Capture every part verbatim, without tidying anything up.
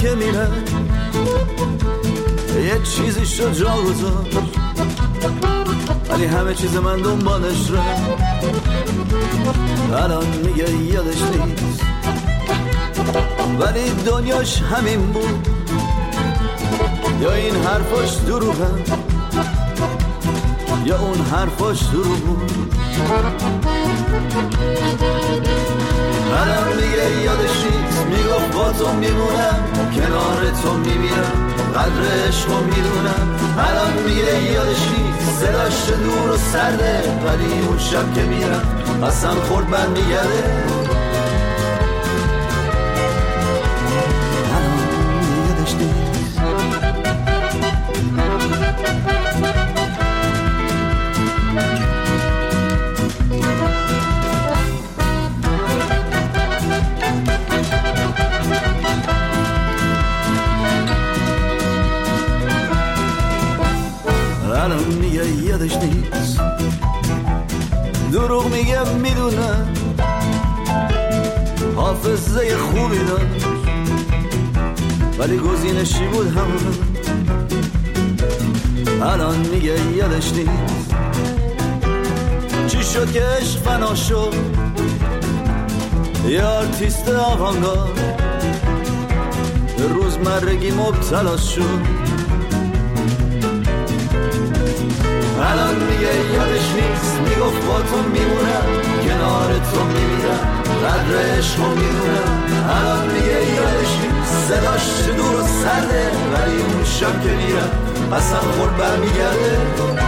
که میره یه چیزی شد جا گذاشت، ولی همه چیز من دنبالش ره. الان میگه یادش نیست، ولی دنیاش همین بود. یا این حرفاش دروغه، یا اون حرفاش دروغ بود. الان میگه یادش نیست، میگفت با تو میمونم، کنار تو میمیرم، قدر عشقو میدونم. الان میگه یادش نیست، صداش دور و سرده، ولی اون شب که میرم قسم خورد برمیگرده. الان میگه یادش نیست، دروغ میگه میدونم، حافظه خوبی داشت، ولی گزینشی بود همون. الان میگه یادش نیست چی شد که عشق فنا شد، یه آرتیست آوانگارد روزمرگی مبتلا شد. الان میگه یادش نیست، میگفت با تو میمونم، کنار تو میمیرم، قدر عشقو میدونم. الان میگه یادش نیست، صداش دور و سرده، ولی اون شب که میرم قسم خورد برمیگرده.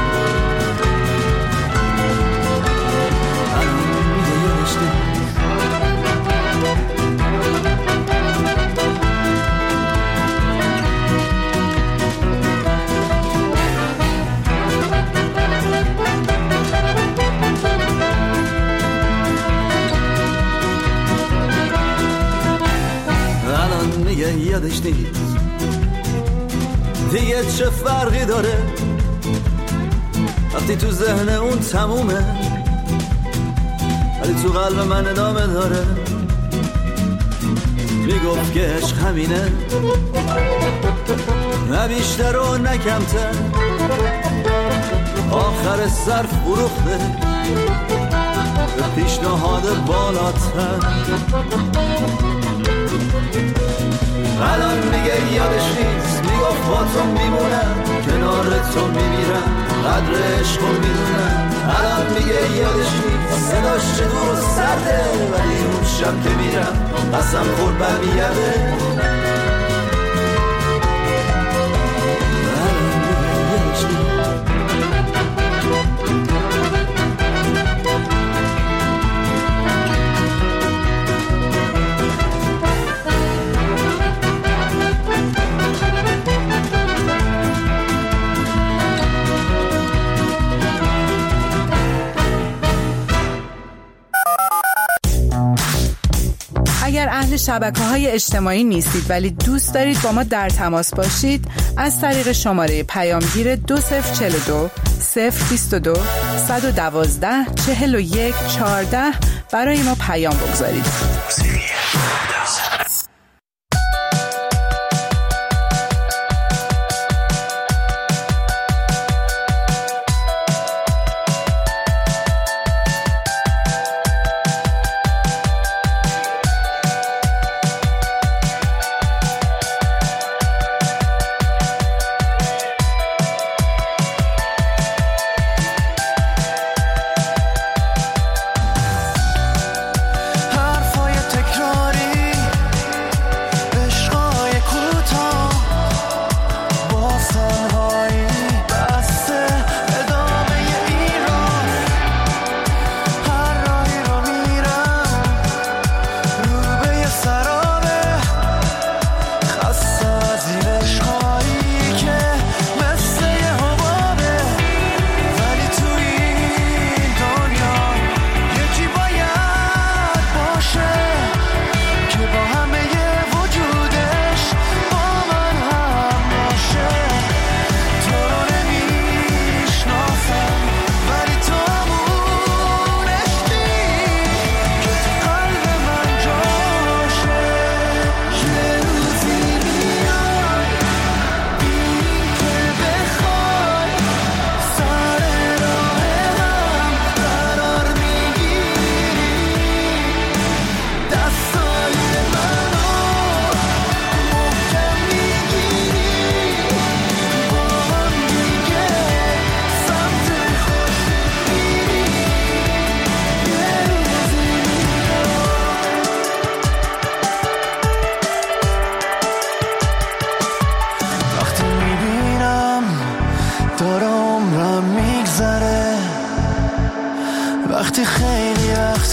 الان میگه یادش نیست. میگه یادش نیست، دیگه چه فرقی داره وقتی تو ذهن اون تمومه، ولی تو قلب من ادامه داره. میگفت که عشق همینه، نه بیشتر و نه کمتر، آخر سر فروخته به پیشنهاد بالاتر. الان میگه یادش نیست، میگفت با تو میمونم، کنار تو میمیرم، قدر عشقو میدونم. الان میگه یادش نیست، صداش چه دور و سرده، ولی اون شب که میرم قسم خورد برمیگرده. اگر اهل شبکه‌های اجتماعی نیستید ولی دوست دارید با ما در تماس باشید، از طریق شماره پیامگیر دو صفر چهل و دو صفر بیست و دو صد و دوازده چهل و یک چهارده برای ما پیام بگذارید.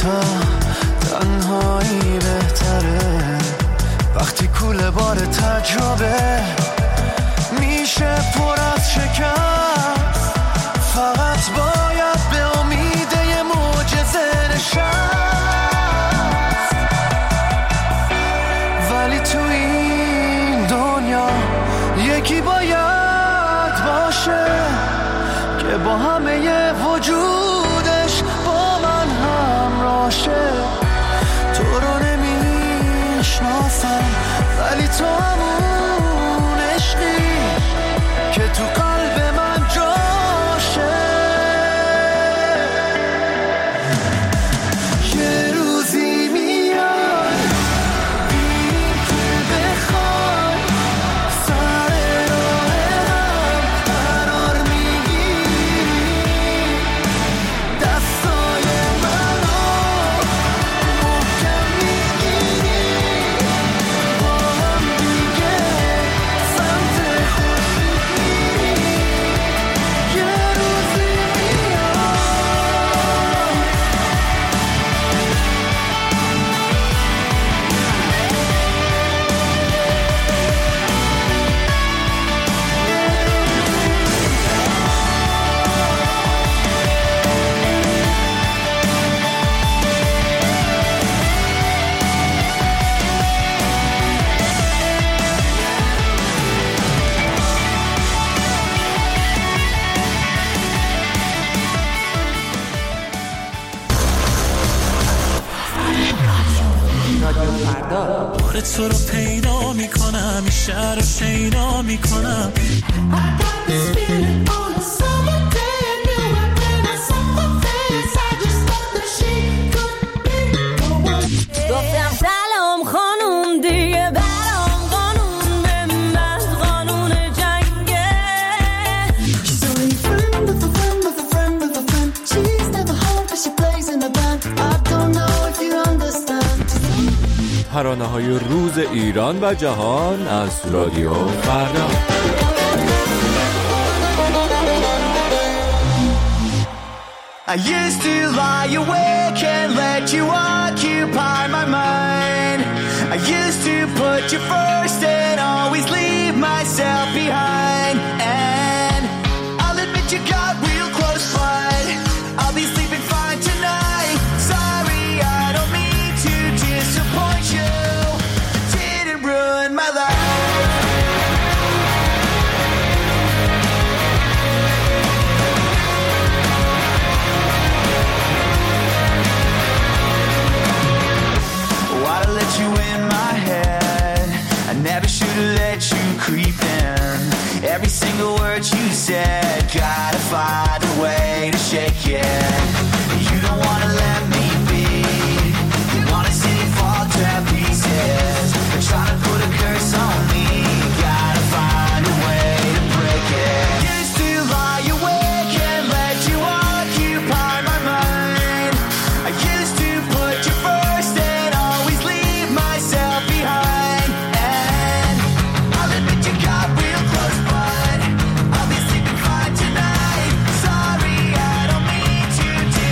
تا تنهایی بهتره، وقتی کوله بار تجربه میشه پر از شکست، فقط باید به امید یه معجزه نشست. ولی تو این دنیا یکی باید باشه که با همه ی وجودش با من همراشه. تو رو نمیشناسم ولی تو همون عشقی که تو قلب من جاشه. یه روزی میاد ببینیم که بخوای سر راه هم قرار میگیری، دستای منو محکم میگیری، با هم دیگه سمت خورشید میری. یه روزی میاد. بار تو رو پیدا میکنم، این شهر رو شیدا میکنم. گفتم سلام خانوم دیگه برام قانون به من قانون جنگه. She's only a friend of a friend of a friend of a friend. She's never home but she plays in a band. I don't know if you understand. ترانه‌های روز ایران و جهان از رادیو فردا. I used to lie awake and let you occupy my mind. I used to put you first and always leave myself behind. And I'll admit you got real close, but I'll be sleeping fine tonight. Sorry, I don't mean to disappoint you. Didn't ruin my life. Why'd I let you in my head? I never should've let you creep in. Every single word you said, gotta find a way to shake it. You don't wanna let me be. You wanna see it fall to pieces. But trying to put a curse on me, gotta find a way to break it. Used to lie awake and let you occupy my mind. I used to put you first and always leave myself behind. And I'll admit you got real close, but I'll be sleeping fine tonight. Sorry, I don't mean to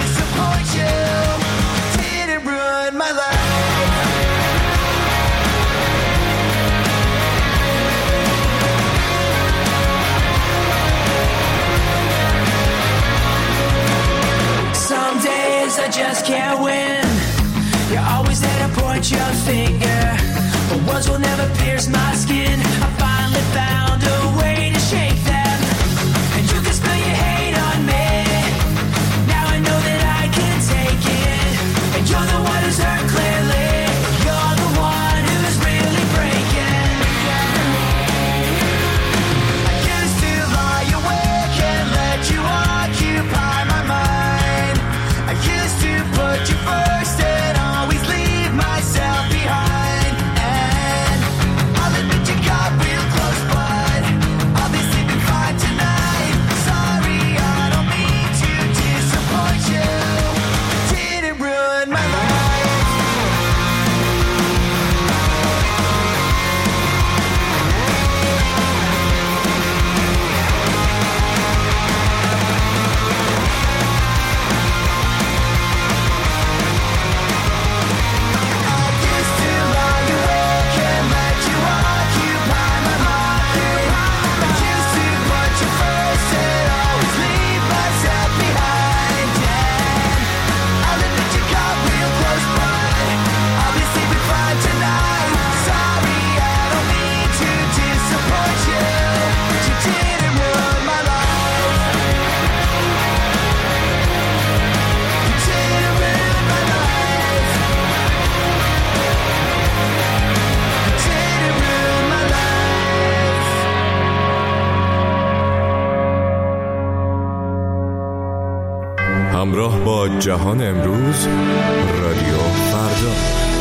همراه با جهان امروز، رادیو فردا.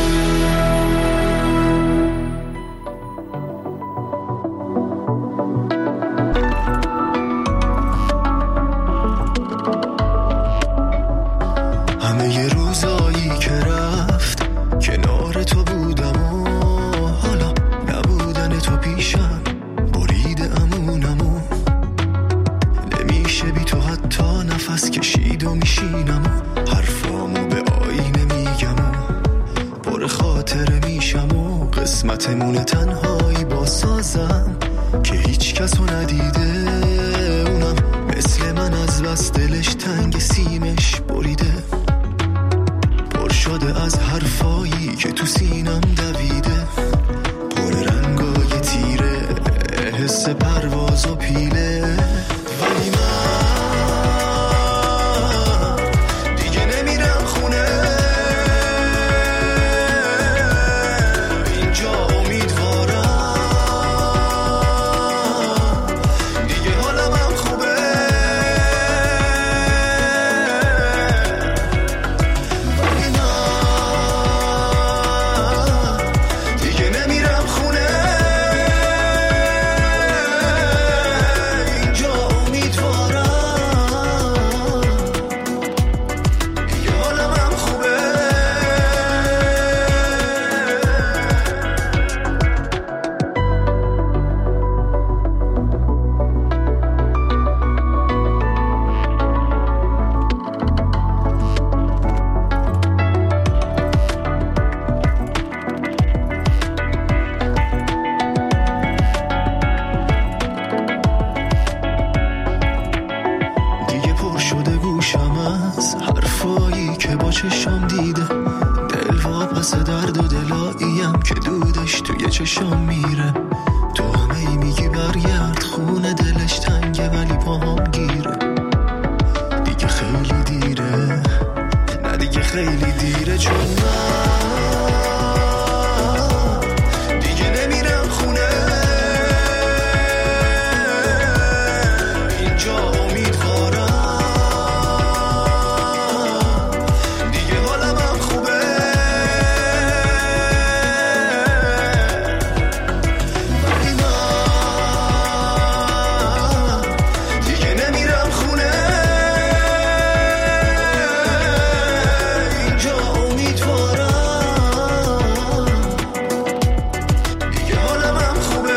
همه ی روزایی که رفت کنار تو بودم و حالا نبودن تو پیشم بریده امونمو، نمیشه بی تو حتی نفس کشید و میشینم و حرفامو به آینه میگم و پر خاطره میشم و قسمتمونه تنهایی با سازم که هیچ کسو ندیده، اونم مثل من از بس دلش تنگ سیمش بریده، پر شده از حرفایی که تو سینم دویده، پر رنگای تیره حس پرواز و پیله. ولی من دیگه نمیرم خونه، اینجا امیدوارم دیگه حالم هم خوبه. ولی من دیگه نمیرم خونه، اینجا امیدوارم دیگه حالم هم خوبه. دیگه پر شده گوشم از حرفایی که با چشم دیده، دل واپس درد و دلاییم که دودش توی چشم میره. تو همه ای میگی برگرد خونه، دلش تنگه ولی پاهم گیره. دیگه خیلی دیره، نه دیگه خیلی دیره، چون من دیگه نمیرم خونه، اینجا امیدوارم دیگه حالم هم خوبه. ولی من دیگه نمیرم خونه، اینجا امیدوارم دیگه حالم هم خوبه.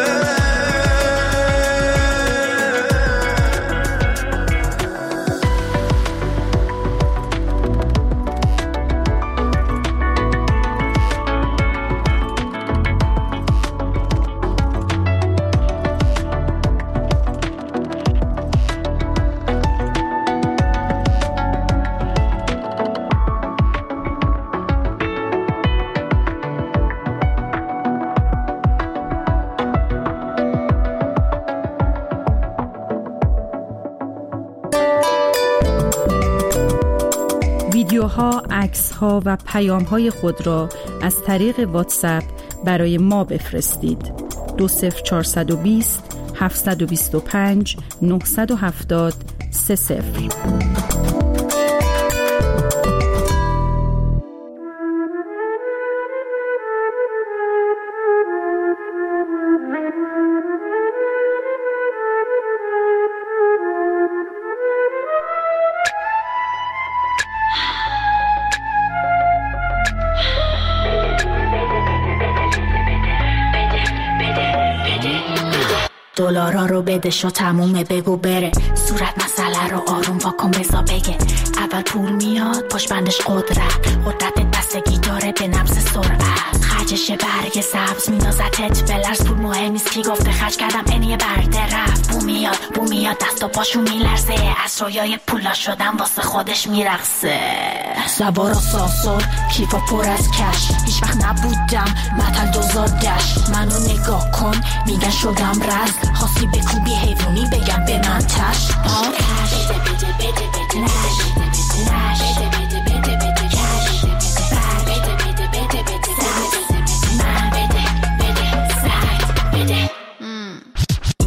ویدیوها، عکس‌ها و پیام‌های خود را از طریق واتساپ برای ما بفرستید. دو صفر چهارصد و بیست هفتصد و بیست و پنج نهصد و هفتاد سه صفر. دلارا رو بده شو تمومه بگو بره، صورت مسئله رو آروم واکن بزا بگه. اول پول میاد پاش بندش قدرت، قدرتت بستگی داره به نبض سرعت. خرجش برگ سبز میندازتت بلرز، پول مهم نیست کی گفته خرج کردم اینیه برده رفت. بو میاد بو میاد دست و پاشو میلرزه، از رویای پولا شدم واسه خودش میرقصه. سوار ساسور کیفا پر از کش، هیچ وقت نبودم متل دوزادش. منو نگاه کن میگن شدم رز، خواستی بکوبی حیوانی بگم به من تش. آه کش بده بده بده بده نش، بده بده بده بده کش، بده بده بده بده من بده بده سعد بده.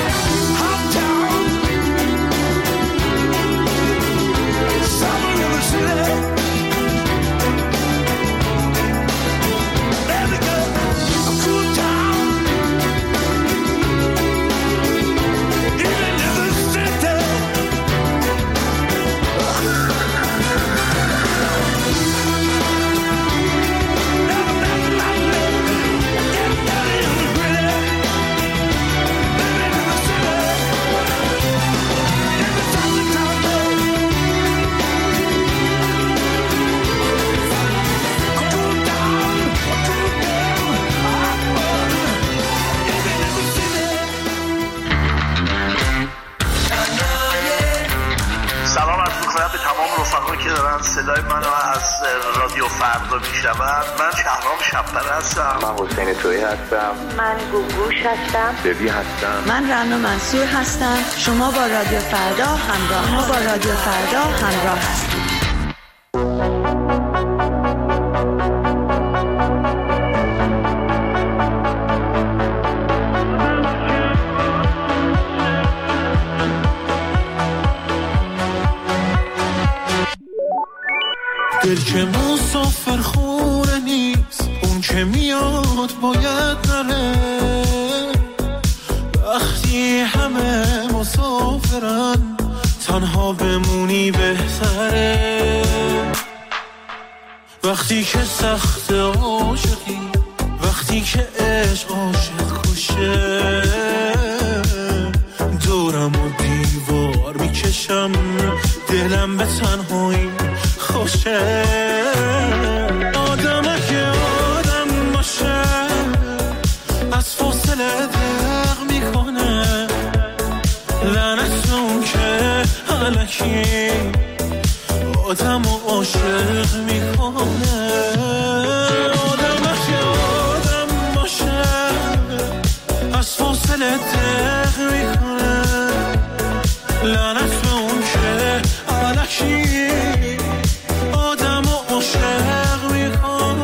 رو میشنوم. من شهرام شب‌پره هستم. من حسین تویی هستم. من گوگوش هستم. ببی هستم. من رنا منصور هستم. شما با رادیو فردا همراه ما با رادیو فردا همراه هستید. دل که مسافر خونه نیست، اون که میاد باید نره. وقتی همه مسافرن تنها بمونی بهتره. وقتی که سخت عاشقی، وقتی که عشق عاشق کشه، دورم و دیوار میکشم، دلم به تنهایی خوشه. آدمه که آدم باشه از فاصله دق میکنه، لعنت اون که الکی آدم و عاشق میکنه. آدمه که آدم باشه از فاصله دق میکنه، لعنت اون که الکی آدم و عاشق میکنه.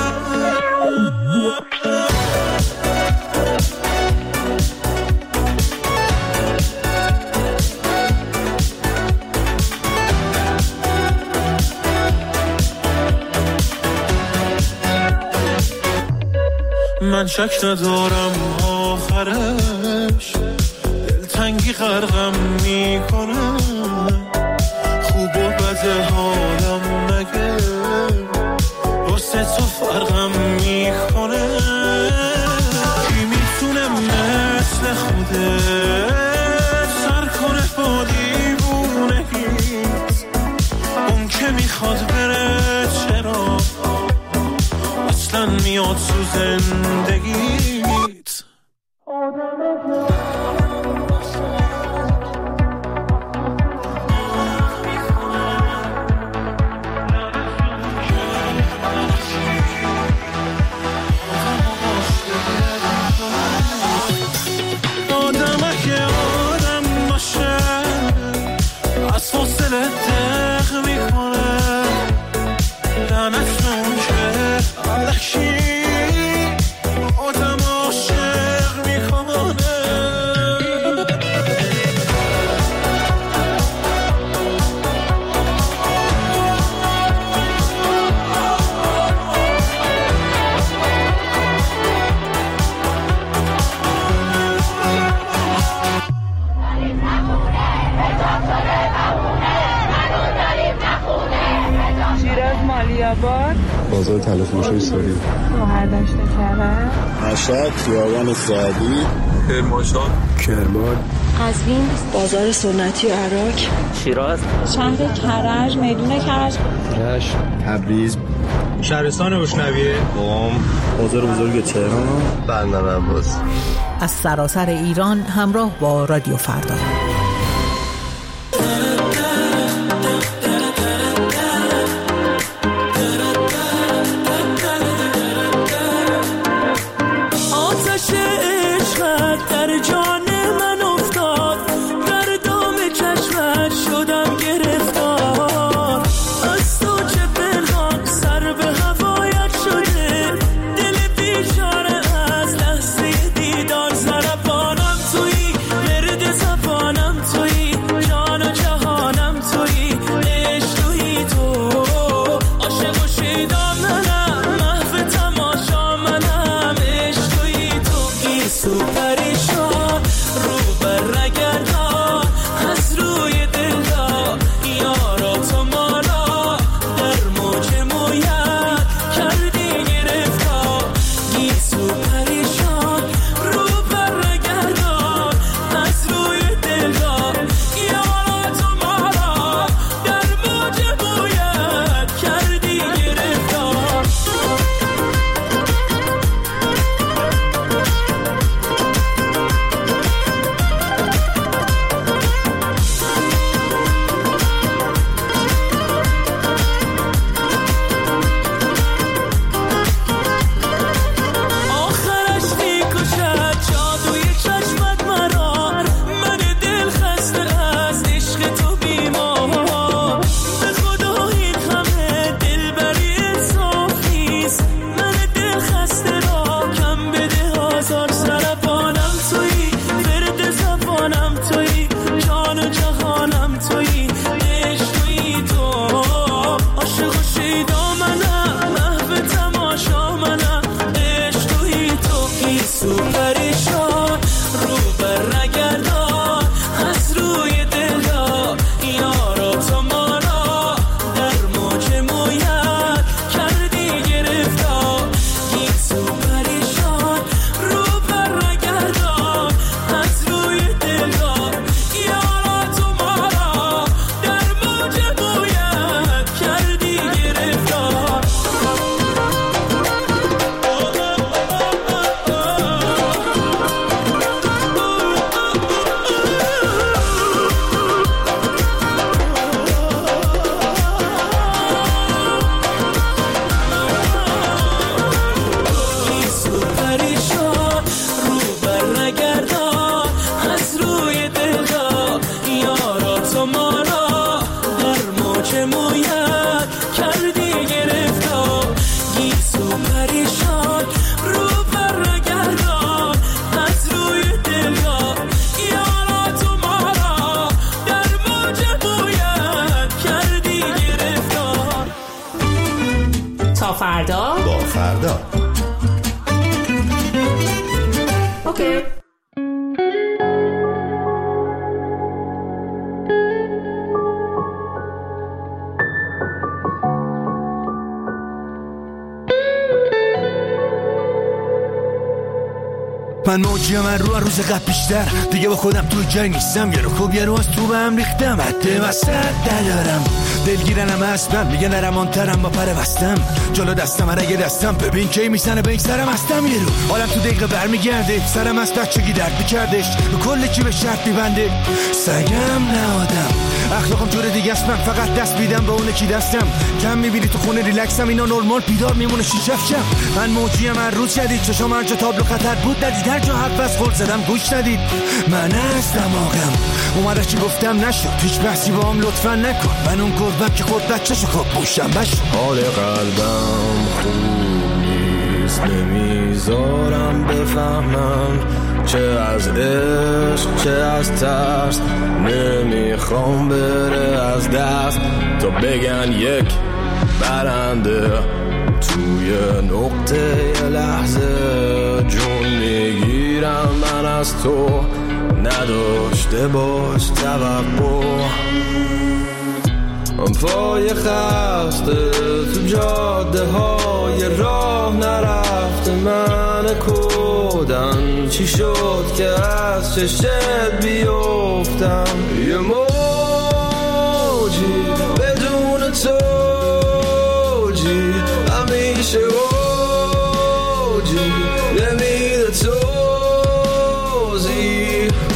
من شک ندارم آخرش دلتنگی غرقم میکنه. خوب و بد حالم مگه واسه تو فرقم میکنه. کی میتونه مثل خودت سر کنه با دیوونگیت؟ اون که میخواد بره چرا اصلا میاد تو زندگیت؟ بازار تلفروشی سوری، گوهردشت کرد، مشهد، خیابان سعدی، کرمانشاه، کرمان، قزوین، بازار سنتی عراق، شیراز، شهر کرج، میدون کرج، رشت، تبریز، شهرستان روشنویه، قم، بازار بزرگ تهران، بندر عباس. از سراسر ایران همراه با رادیو فردا. زربانم توی گرد زبانم فردا با فردا. اوکی. من موجی من رو روز قبل بیشتر دیگه با خودم تو جای نیستم. یه رو خوب یه رو از تو به هم ریختم. حتی وسط ندارم دلگیرنم اصلا میگه نرمانترم با پر بستم جلو دستم هرگه دستم ببین کی میزنه به این سرم هستم. یه رو حالم تو دقیقه برمیگرده سرم از بچگی درد میکردش رو کل چی به شرط میبنده سگم نه آدم اخلاقم جور دیگه است. من فقط دست بیدم به اونه کی دستم کم میبینی تو خونه ریلکسم اینا نرمال بیدار میمونه شیشفشم. من موجی من روز شدید چشام هر جا تابلو خطر بود ندید هر جا حرف از خورد زدم گوش ندید. من از دماغم اومده چی گفتم نشد هیچ بحثی با هم لطفا نکن. من اون گردم که خود بچه‌شو خواب بوشم بشو. حال قلبم خوب نیست نمیذارم بفهمم چه از عشق چه از ترس نمیخوام بره از دست تا بگن یک برنده توی نقطه لحظه جون میگیرم من از تو نداشته باش توقع. پای خسته تو جاده های راه نرفته من کودن چی شد که از چشت بیفتم. یه موجی بدون توجی همیشه اوجی نمیده توزی.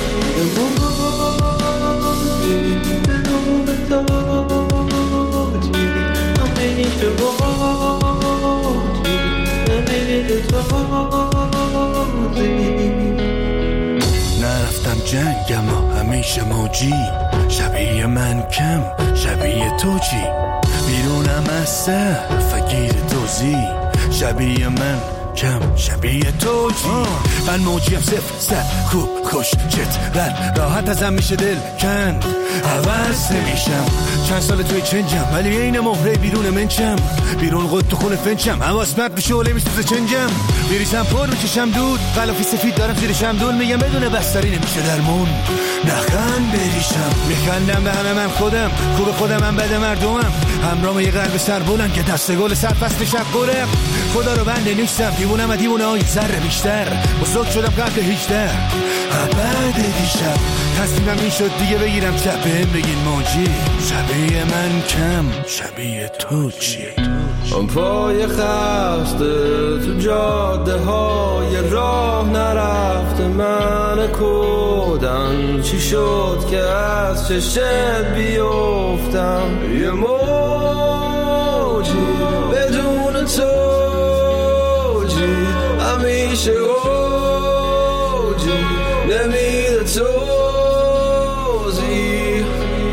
نرفتم جنگ اما همیشه موجی شبیه من کم شبیه تو چی بیرونم از سر فقیر دوزی شبیه من کم شبیه تو چی. من موجیم صفر سر خوب خوش چت رد راحت ازم میشه دل کن عوض نمیشم چند سال توی چنجم ولی این مهره بیرون منچم بیرون قد تو خونه فنچم حواس مرد به شعله میسوزه چنجم بریزم پر میکشم دود غلافی سفید دارم زیرشم دول میگم بدون بستری نمیشه درمون نخند بریشم میخندم به همه من خودم خوب خودم هم بده مردمم همراه یه قلب سر بلند که دست گل سر فصل شب قرم خدا رو بنده نیستم دیوونم و دیوونه های ذره بیشتر بزرگ شدم قبل هیچده بعد دیشب تصمیمم این شد دیگه بگیرم چپ بهم بگین موجی شبیه من کم شبیه تو چی. پای خسته تو جاده های راه نرفته من کودن چی شد که از چشت بیفتم. یه موجی بدون توجی همیشه اوجی نمیده توزی.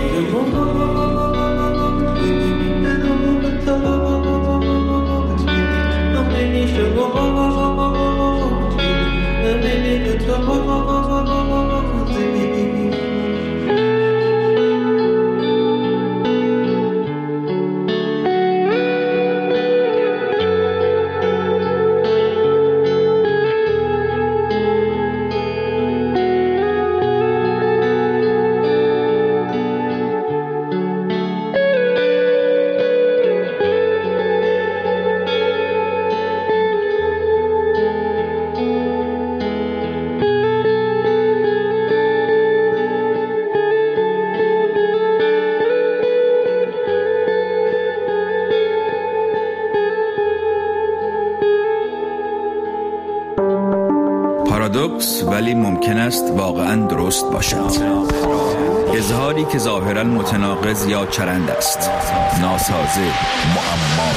پارادوکس ولی ممکن است واقعا درست باشد. اظهاری که ظاهرا متناقض یا چرند است. ناسازه معما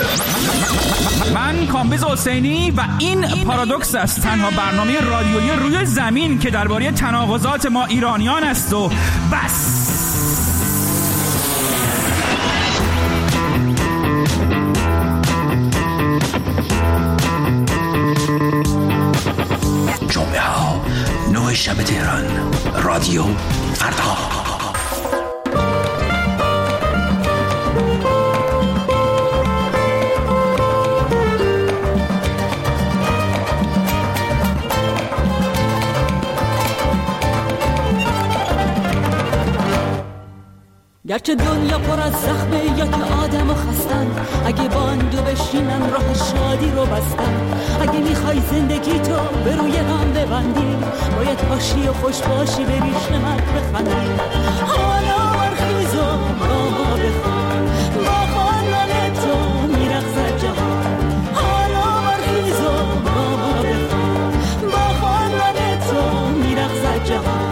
من کامبیز حسینی و این پارادوکس است، تنها برنامه رادیویی روی زمین که درباره تناقضات ما ایرانیان است و بس. جمعه ها نه شب تهران رادیو فردا. گرچه دنیا پر از زخمه یا که آدم و خستن، اگه با اندو بشینن راه شادی رو بستن. اگه میخوای زندگی تو به روی هم ببندی، باید باشی و خوش باشی بری شمت بخندی. حالا برخیز و با ما بخوان، با خواندن تو میرخصد جهان. حالا برخیز و با ما بخوان، با خواندن تو میرخصد جهان.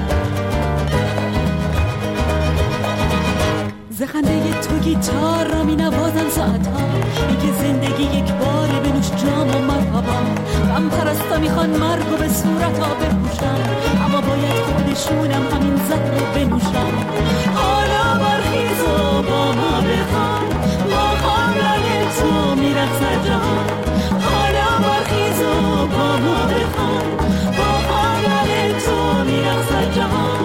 زخنده تو گیتار را می نوازن ساعت ها، میگه زندگی یک باری بنوش جام و مرحبا. غم پرستا میخوان مرگ و به صورت ها بپوشن، اما باید خودشونم همین زهر رو بنوشن. حالا برخیز و با ما بخوان، با خواندن تو میرخصد جهان. حالا برخیز و با ما بخوان، با خواندن تو میرخصد جهان.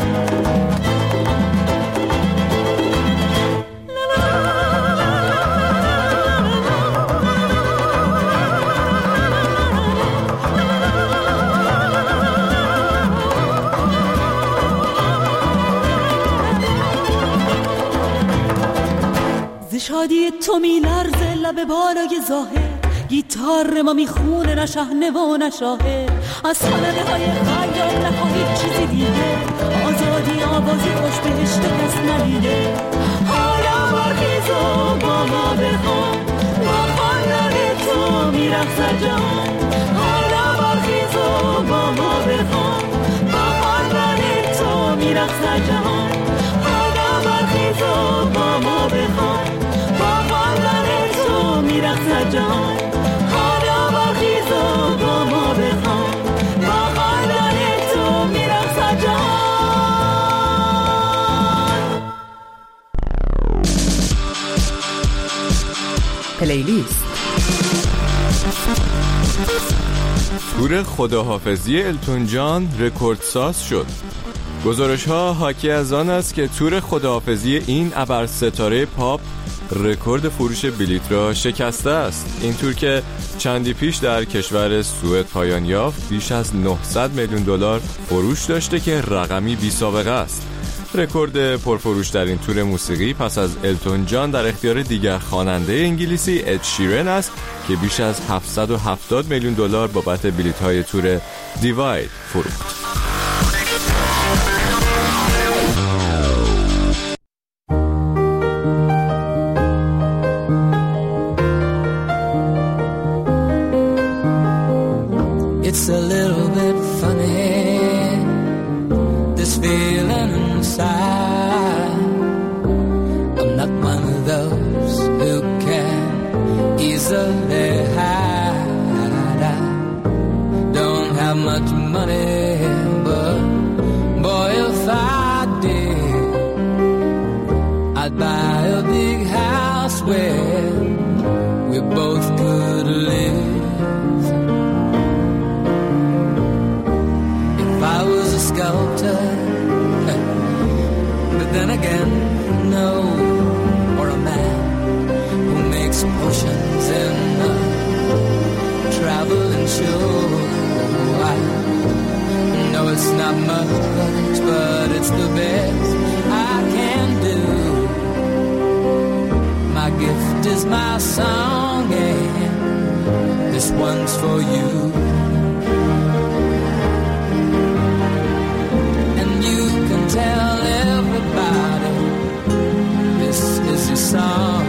شادی تو می لرزه لب بالای ظاهر، گیتار ما می خونه نه شحنه و نه شاهر. از خانه های خیال نخواهی چیزی دیگه، آزادی آوازی خوش بهشت کس ندیده. حالا برخیز و با ما بخوان، با خواندن تو می رخصد جهان. حالا برخیز و با ما بخوان، با خواندن تو می رخصد جهان. حالا برخیز و با ما بخوان، میرخصد جهان. حالا برخیز و با ما بخوان، با خواندن تو میرخصد جهان. پلیلیست. تور خداحافظی التون جان رکوردساز شد. گزارش ها حاکی از آن است که تور خداحافظی این ابر ستاره پاپ رکورد فروش بلیط را شکسته است. این تور که چندی پیش در کشور سوئد پایان یافت، بیش از نهصد میلیون دلار فروش داشته که رقمی بی سابقه است. رکورد پرفروش در این تور موسیقی پس از التون جان در اختیار دیگر خواننده انگلیسی اد شیرن است که بیش از هفتصد و هفتاد میلیون دلار بابت بلیط‌های تور دیواید فروخت. It's a little bit funny, this feeling inside. I'm not one of those who can easily hide. I don't have much money, but boy, if I did, I'd buy a big house where we both could live. Sculptor, but then again, no, or a man who makes potions in a traveling show. I know it's not much, but it's the best I can do. My gift is my song, and this one's for you. Tell everybody this is your song.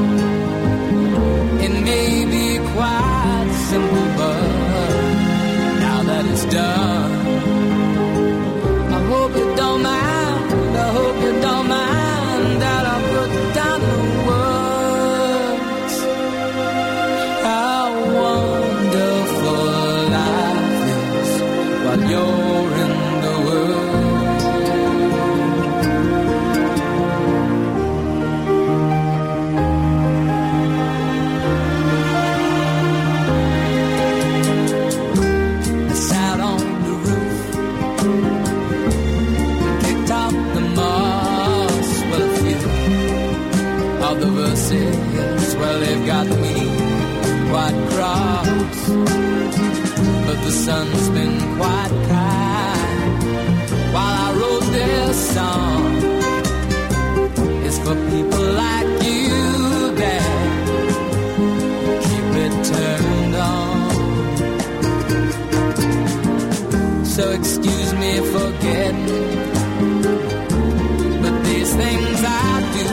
It may be quite simple, but now that it's done, I hope you don't mind, I hope you don't mind that I put down the words. How wonderful life is while you're in the world. Well, they've got me quite cross, but the sun's been quite kind while I wrote this song. it's for people like you that keep it turned on. So excuse me for getting, but these things I do,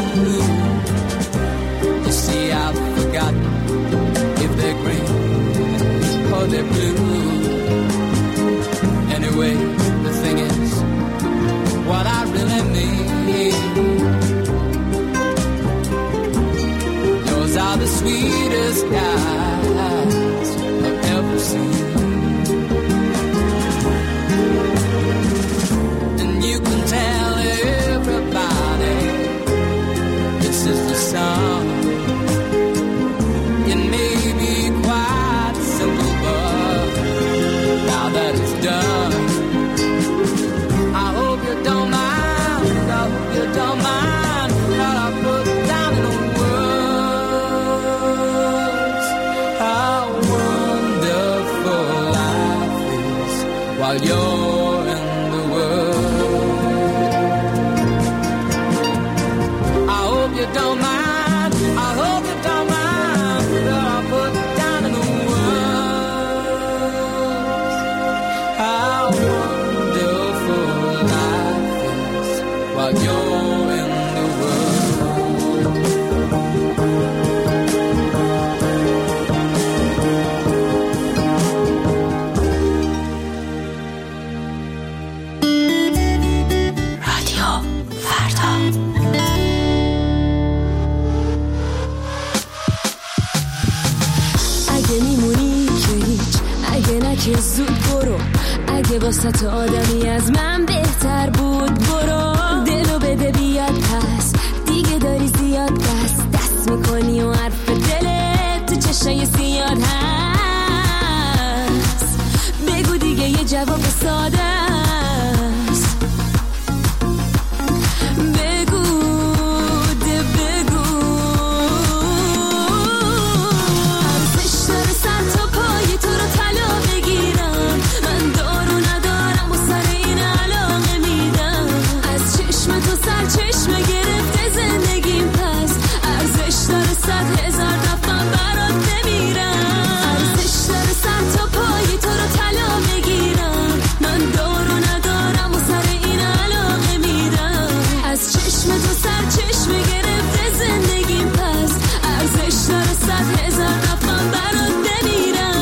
you see I've forgotten if they're green or they're blue. Anyway, the thing is, what I really mean, those are the sweetest eyes I've ever seen. And you can tell everybody this is the song. It may be quite simple, but now that it's done, I hope you don't mind, I hope you don't mind that I put down in the words how wonderful life is while you're in the world. I hope you don't mind, I hope you don't mind that I put down in the words how wonderful life is while you're in the world. رادیو فردا. اگه میمونی که هیچ، اگه نه که زود برو، اگه واسه تو آدمی از من بهتر بود برو. دلو بده بیاد پس، دیگه داری زیاد بس، دست میکنی و حرف دلت تو چشای سیاد هست. بگو دیگه یه جواب ساده است، بگو ده بگو. ارزش داره سر تا پای تو رو طلا بگیرم، من دارو ندارم و سر این علاقه میدم. از چشم تو سر چشم گرفته زندگیم، پس ارزش داره صد هزار دفعه برات بمیرم. ارزش داره سر تا پای تو رو طلا بگیرم، من دارو ندارم و سر این علاقه میدم. از چشم تو سر چشم گرفته زندگیم، پس ارزش داره صد هزار دفعه برات بمیرم.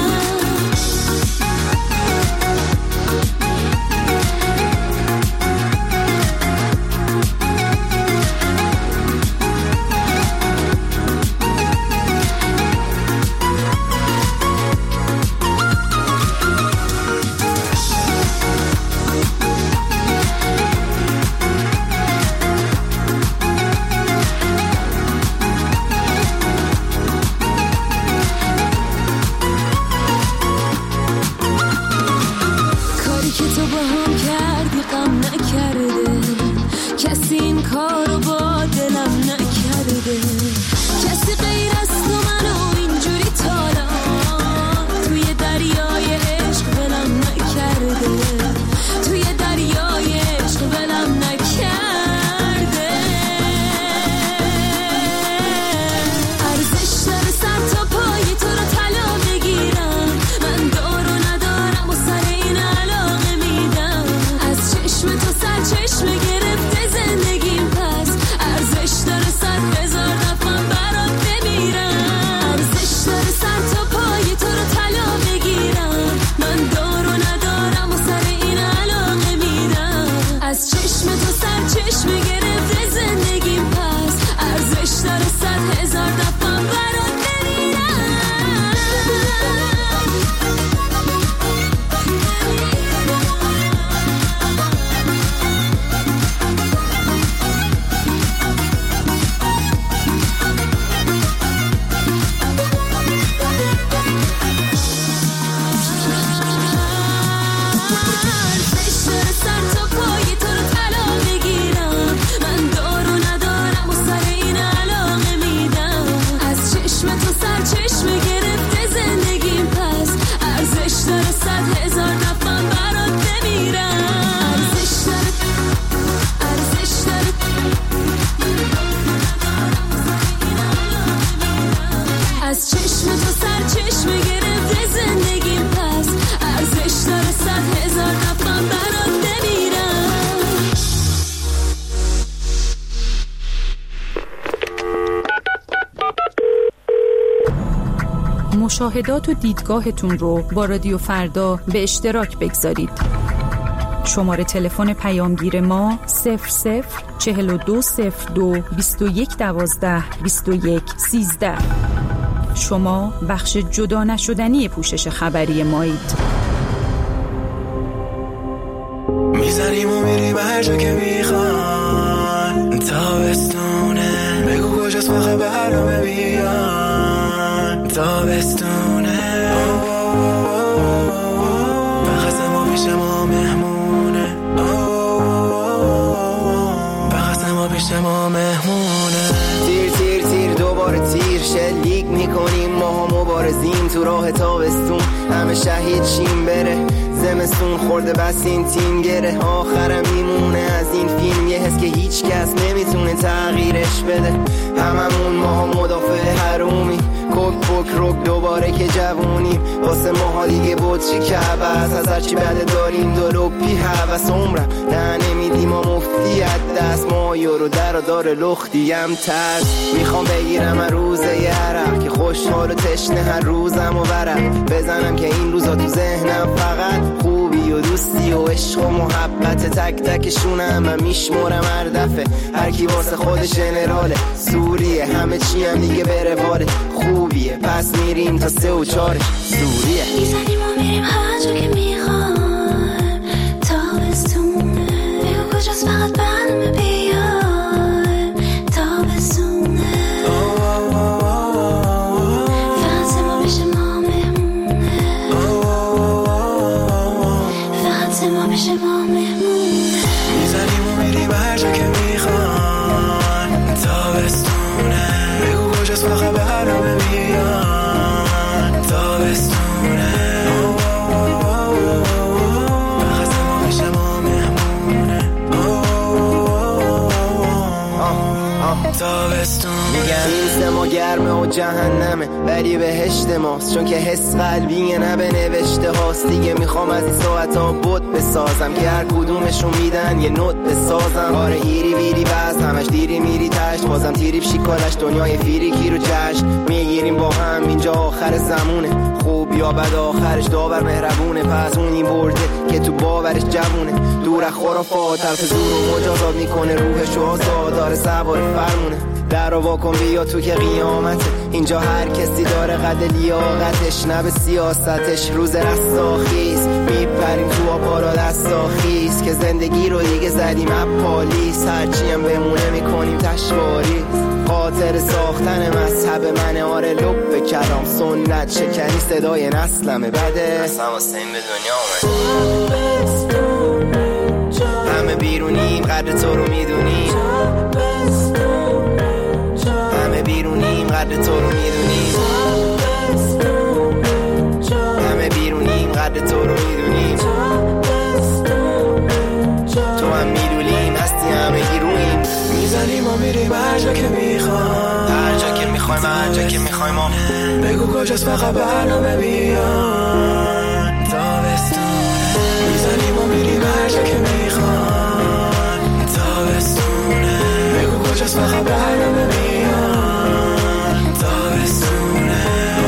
کاری که تو با هم کردی غم نکرده، کسی این کارو با دلم نکرده. کسی غیر از تو منو اینجوری تالا توی دریای عشق ولم نکرده، توی دریای عشق ولم نکرده. ارزش داره سر تا پای تو رو طلا بگیرم، من دارو ندارم و سر این علاقه میدم. از چشم تو سر چشم گرفته زندگیم، پس مشاهدات و دیدگاهتون رو با رادیو فردا به اشتراک بگذارید. شماره تلفن پیامگیر ما صفر صفر چهل و دو صفر دو بیست و یک دوازده بیست و یک سیزده. شما بخش جدا نشدنی پوشش خبری مایید. میزنیم و میریم هر جا که میخوان، تابستونه بگو کجاست وقت برنامه بیان، تابستونه فقط ما پیش ما مهمونه، فقط ما پیش ما مهمونه. تیر تیر تیر دوباره تیر شلیک میکنیم، ما ها مبارزیم تو راه تابستون، همه شهید شیم بره زمستون خورده بس این تیم گره، آخرم میمونه از این فیلم یه حس که هیچ کس نمیتونه تغییرش بده، هممون ما مدافع حرومی، کوک پوک روک دوباره که جوونیم، واسه ماها دیگه بطری که عباس از هرچی بده داریم دلوپی حوث عمرم نه نمیدیم و مفتی دست، ما یورو در و دار لختیم ترس، میخوام بگیرم هر روزه یه عرق که خوشحال و تشنه هر روزم و ورق بزنم که این روزا تو ذهنم فقط خوبی و دوستی و عشق و محبت، تک تکشونم من میشمورم هر دفعه، هر کی واسه خودش جنراله سوریه، همه چی هم دیگه بره واله خوبیه، پس میریم تا سه و چارش سوریه، میزنیم و میریم هر جا که میخوام، تابستونه بگو کجاست فقط برنامه بیایم، تابستونه فقط ما پیش ما مهمونه، فقط ما پیش ما مهمونه، میزنیم و میریم هر جا که میخوان، تابستونه بگو کجاست فقط برنامه بیان، تابستونه فقط ما پیش ما مهمونه، تابستون میگم این سما گرمه و جهنمه ولی بهشت ماست، چون که حس قلبیه نه به نوشته هاست، دیگه میخوام از این ساعت ها بود بسازم که هر کدومشون میدن یه نوت بسازم، آره ایری ویری باز همش دیری میری تشت، بازم تیریب شیکالش دنیای فیریکی رو جشن میگیریم با هم، اینجا آخر زمونه، خوب یا بد آخرش داور مهربونه، پس اون این برده که تو باورش جوونه، دور از خرافات طرف زور و مجازات میکنه، روحش و آزاد داره سوار فرمونه، در رو واکن بیا تو که قیامته، اینجا هر کسی داره قد لیاقتش نه به سیاستش، روز رستاخیز میپریم تو آبارا دستاخیز که زندگی رو دیگه زدیم اپالیس، هرچی هم بمونه میکنیم تشواریز، خاطر ساختن مذهب من آره لب به کلام سنت شکنی صدای نسلمه بده، اصلا واسه این به دنیا آمد همه بیرونیم قدر تو رو میدونیم، همه بیرونیم قدر تو رو میدونیم، همه بیرونیم قدر تو رو میدونیم، تو هم میدونیم هستی همه گیرویم، میزنیم و میریم هر جا که میخوایم، هر جا که میخوایم هر جا که میخوایم، بگو کجاست فقط برنامه بیان، تابستونه میزنیم و میریم هر جا که میخوایم، تابستونه بگو کجاست فقط برنامه بیان، تابستونه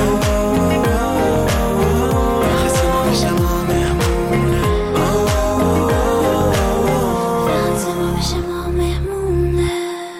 فقط ما پیش ما مهمونه، فقط ما پیش ما مهمونه.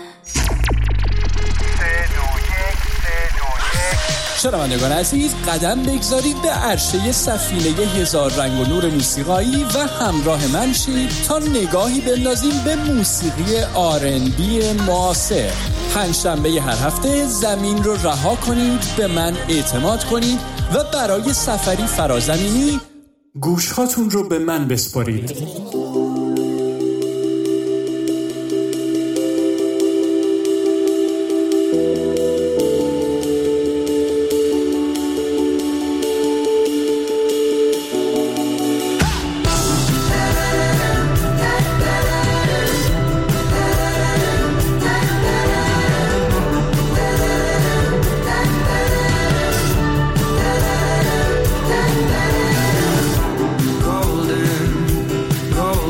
شنوندگان عزیز قدم بگذارید به عرشه سفینه هزار رنگ و نور موسیقایی و همراه من شید تا نگاهی بندازیم به موسیقی آر ان بی معاصر. پنجشنبه هر هفته زمین رو رها کنید، به من اعتماد کنید و برای سفری فرازمینی گوشهاتون رو به من بسپارید. Golden, golden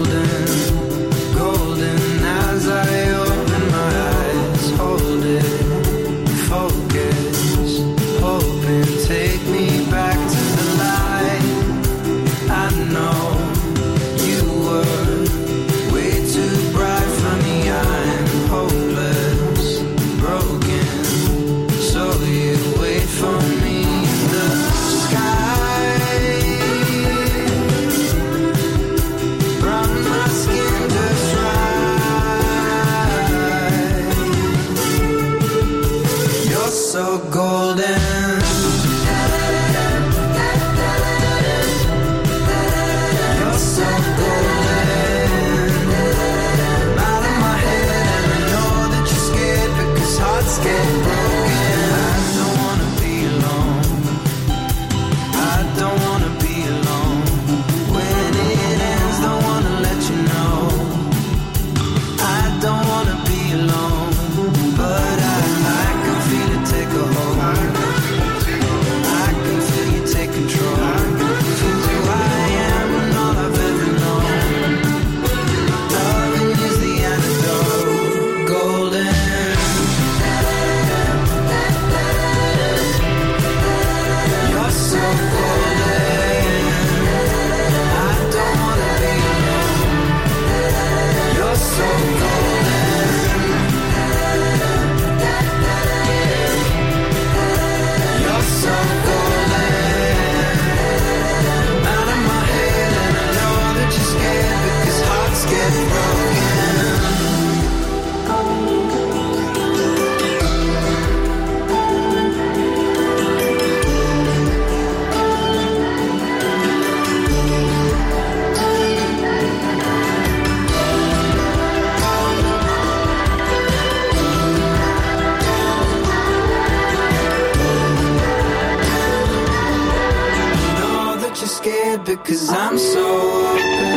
quiet because I'm so open.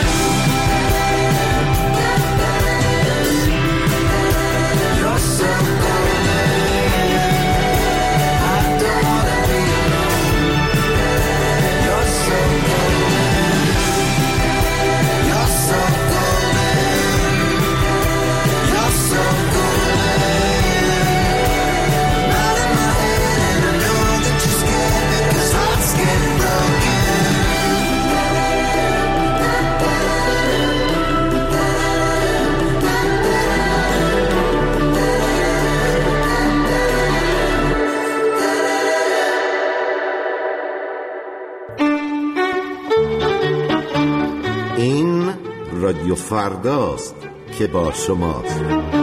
You're so رادیو فرداست که با شماست.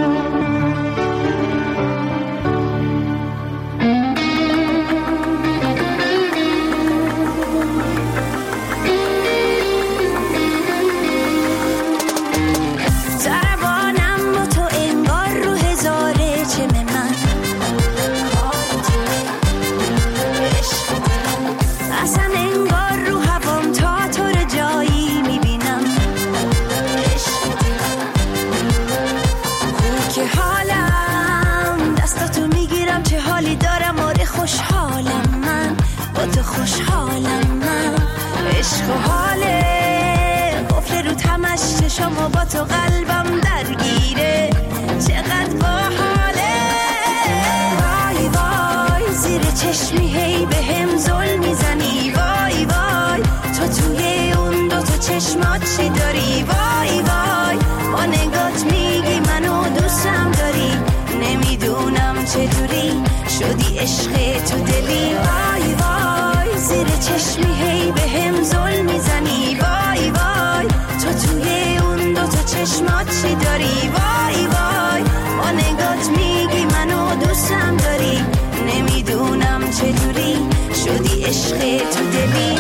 شما با تو قلبم درگیره چقدر باحاله وای وای زیر چشمی هی به هم ظلم میزنی وای وای تو توی اون دو تا چشمات چی داری وای وای با نگات میگی منو دوستم داری نمیدونم چطوری شدی عشق تو دلی وای وای زیر چشمی هی به هم ظلم میزنی وای وای تو توی اون دو تا چشمات چی داری وای وای با نگات میگی منو دوستم داری نمیدونم چطوری شدی عشق تو دلی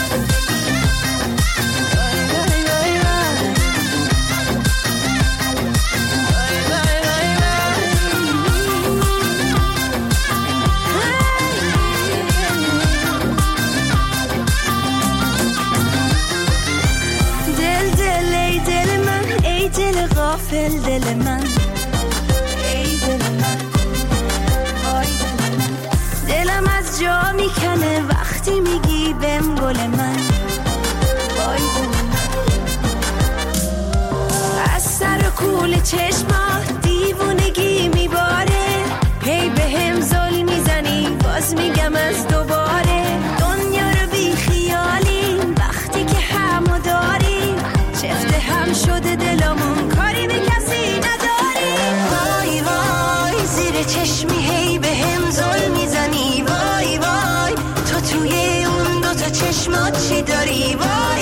دل غافل دل من ای دل من وای دل من دلم از جا میکنه وقتی میگی بهم گل من وای دل من از سر و کول چشمات دیوونگی میباره هی بهم ظلم میزنی باز میگم از دوباره دنیا رو بی خیالی وقتی که همو داری چفته هم شده دلمون کاری به کسی نداری وای وای زیر چشمی هی به هم ظلم میزنی وای وای تو توی اون دو تا چشمات چی داری وای